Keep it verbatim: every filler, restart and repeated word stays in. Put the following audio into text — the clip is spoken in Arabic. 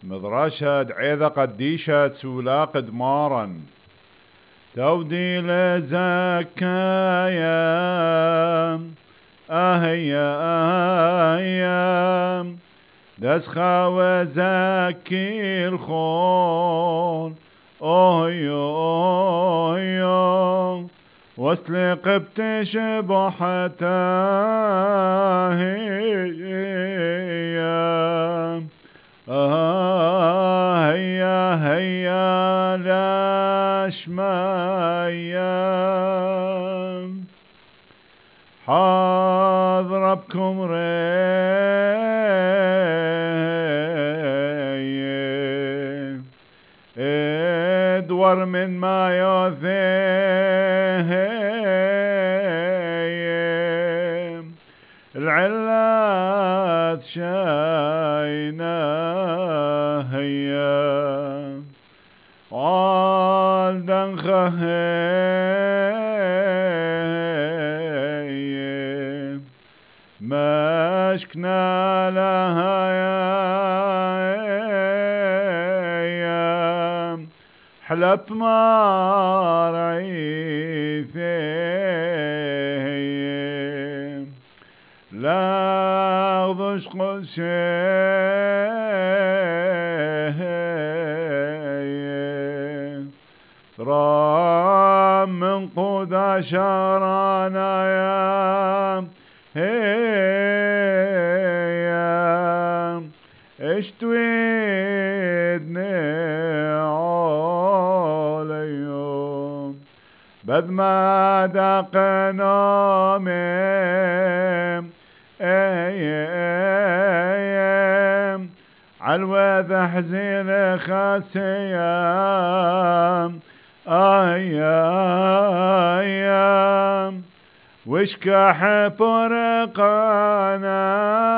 مضرشد عيذا قديشة سولاق دمارا تودي لزكايا أهيا أهيا دسخة وزكي الخون أوهيو أوهيو واسلق بتشبحته هيا هيا هيا لاش مايا حاضر بكم ري ادور من ما يثيم العلات شاينا هيا والدن خهي مشكنا لها يا حلب مارعيثي لا ضش قشي رام من قودا شارانا يا هيا اشتويدني عليهم بذ ما دقنا من ايام عالوذ حزين خاسيام ايام وشكح فرقانا